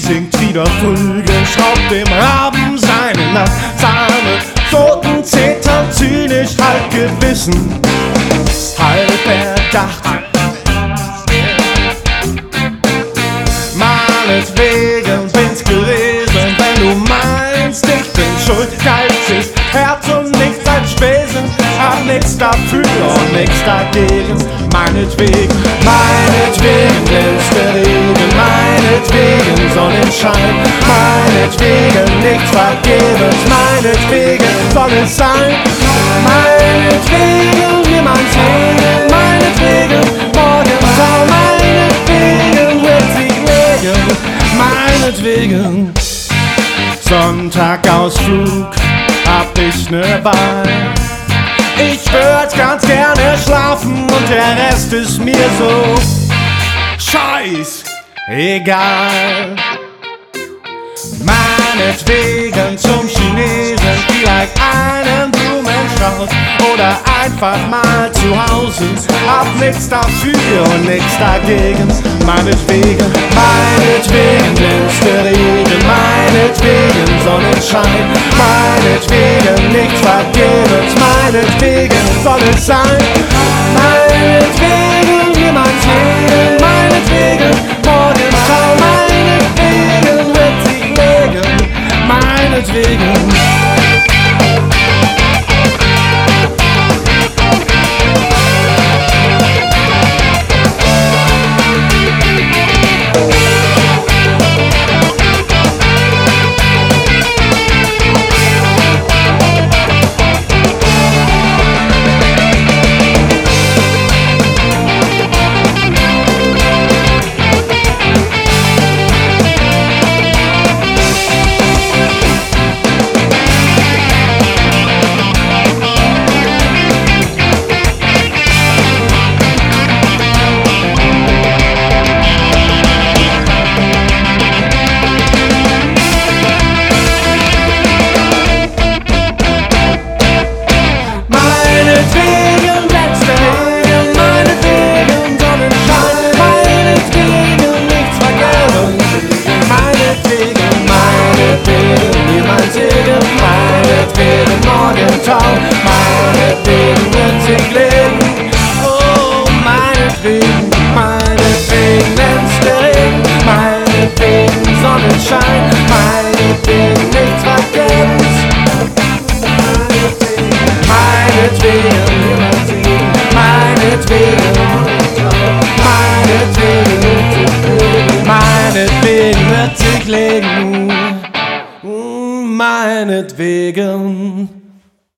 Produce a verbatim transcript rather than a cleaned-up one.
singt wieder Frühling, schraubt dem Raben seine Nacht, seine toten Zeter zynisch, halb gewissen, halb erdacht. Meinetwegen bin's gewesen, wenn du meinst, ich bin schuld. Geiz ist Herz und nichts als Spesen, hab nichts dafür und nichts dagegen. Meinetwegen, meinetwegen glänzt der Regen, meinetwegen Sonnenschein, meinetwegen nichts vergebens, meinetwegen soll es sein. Meinetwegen niemand sehen, meinetwegen Morgentau, meinetwegen wird sich legen, meinetwegen Sonntagausflug, hab ich ne Wahl. Ich würd ganz gerne schlafen und der Rest ist mir so scheiß egal. Meinetwegen zum Chinesen, vielleicht einen Blumenstrauß oder einfach mal zu Hause. Hab nix dafür und nix dagegen. Meinetwegen, meinetwegen glänzt der Regen, meinetwegen Sonnenschein, meinetwegen nichts vergebens, meinetwegen soll es sein. Meinetwegen niemand sehen, meinetwegen Morgenschau, meinetwegen wird sich legen, meinetwegen. Meinetwegen wird sich legen, oh meinetwegen, meinetwegen glänzt der Regen, meinetwegen Sonnenschein, meinetwegen nichts vergebens, meinetwegen niemand sehen, meinetwegen, meinetwegen, meinetwegen wird sich legen, meinetwegen.